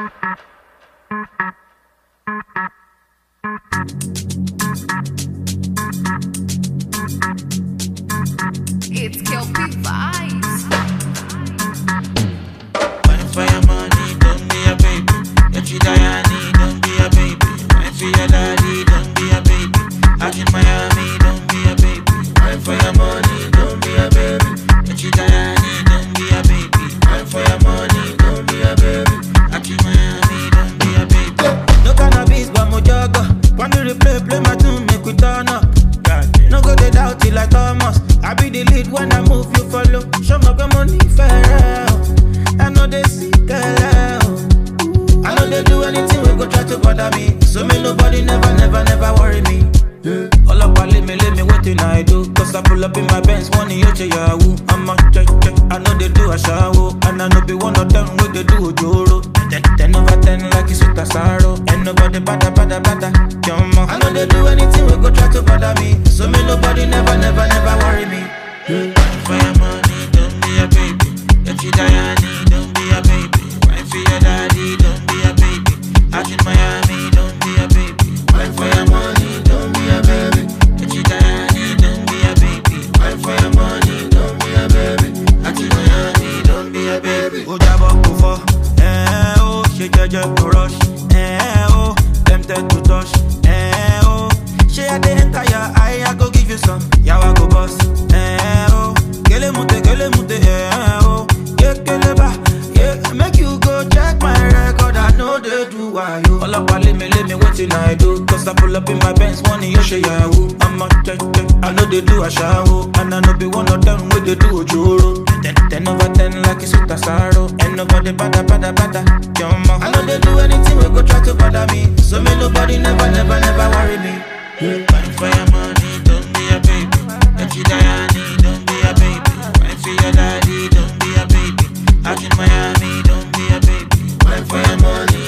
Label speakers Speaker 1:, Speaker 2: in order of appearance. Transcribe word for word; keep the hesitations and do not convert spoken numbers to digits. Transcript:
Speaker 1: It's Kelpie Vibes.
Speaker 2: Wine for your money, don't be a baby. Get you Diane, don't be a baby. Wine for your daddy, don't be a baby. Out in Miami, don't be a baby. Wine for your money, don't be a baby. Get you Diane, don't be a baby. Wine for your money, don't be a baby. Out in Miami, don't be a baby.
Speaker 3: No cannabis, but mo jogger. When you replay, play my tune, make we turn up. No go dey doubt it like Thomas. I be the lead when I move, you follow. Show my money fair. I know they see girl. I know they do anything we go try to bother me. So me nobody never, never, never worry me. Yeah. All up, let me, let me waiting I do. Cause I pull up in my Benz, money you check yahoo. I'm a check, check. I know they do a shower. And I know be one of them with they do a joro. Ten, ten over ten like it's with a sorrow. Ain't nobody bada, bada, bada. I know they do anything we go try to bother me. So me nobody never, never, never worry me.
Speaker 2: Yeah. Wine for your money, don't be a baby. Get you Diane, don't be a baby. Wine for your daddy, don't be a baby. Out in Miami, don't be a baby. Wine for your money, don't be a baby. Get you Diane, don't be a baby. Wine for your money, don't be a baby. Out in Miami, don't be a baby.
Speaker 3: Oh, jabba go eh oh, she jaja no rush, eh oh, tempted to touch, eh oh, she had the entire eye, I go give you some, yawa go bust, eh oh, kele mute, kele mute, eh oh, yeah kele ba, yeah, make you go check my record, I know they do why you. All up, let me, let me, what till I do, cause I pull up in my Benz, money you share yahoo, I'm a check, check, I know they do a shower, and I know be one of them with they do a joro. Ten, ten over ten like it's with a sorrow. Ain't nobody bada bada bada. I know they do anything we go try to bother me. So me nobody never never never worry me.
Speaker 2: Yeah. Wine for your money, don't be a baby. Get you Diane, don't be a baby. Wine for your daddy, don't be a baby. Out in Miami, don't be a baby. Wine for your money.